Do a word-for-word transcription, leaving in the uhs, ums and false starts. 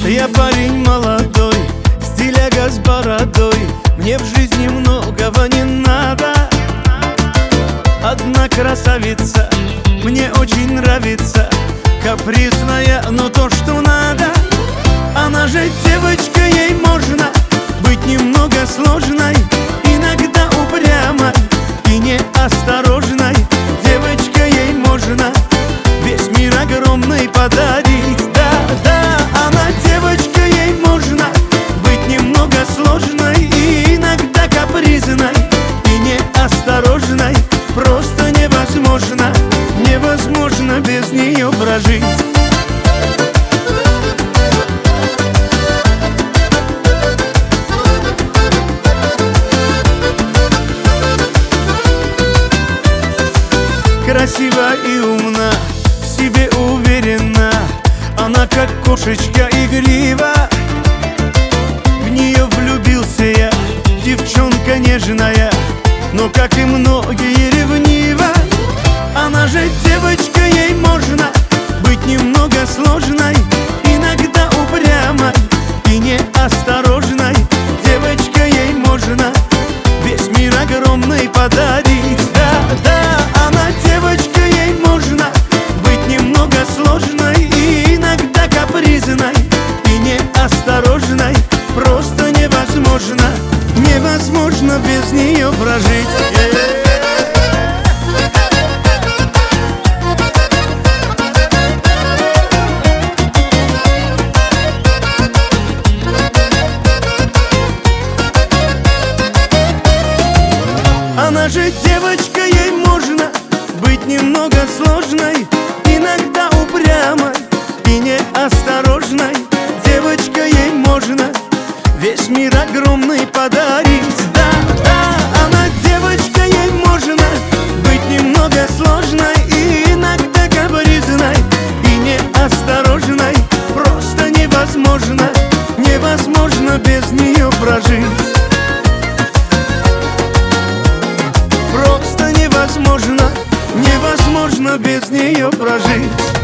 Я парень молодой, стиляга с бородой. Мне в жизни многого не надо. Одна красавица мне очень нравится, капризная, но то, что надо. Она же девочка, ей можно быть немного сложной, иногда упрямой и неосторожной. Девочка, ей можно весь мир огромный подарить. Да, да, она девочка, ей можно быть немного сложной и иногда капризной и неосторожной. Просто невозможно, невозможно без нее прожить. Красива и умна, в себе уверена, она как кошечка игрива. В нее влюбился я, девчонка нежная, но, как и многие, ревнива. Она же девочка, ей можно быть немного сложной, иногда упрямой и неосторожной. Девочка, ей можно весь мир огромный подарить. Да, да, она девочка, ей можно быть немного сложной и иногда капризной и неосторожной. Просто невозможно, невозможно без нее прожить. Она же девочка, ей можно быть немного сложной, иногда упрямой и неосторожной. Девочка, ей можно весь мир огромный подарить. Да, да, она девочка, ей можно быть немного сложной и иногда капризной и неосторожной. Просто невозможно, невозможно без нее прожить. Просто невозможно, невозможно без нее прожить.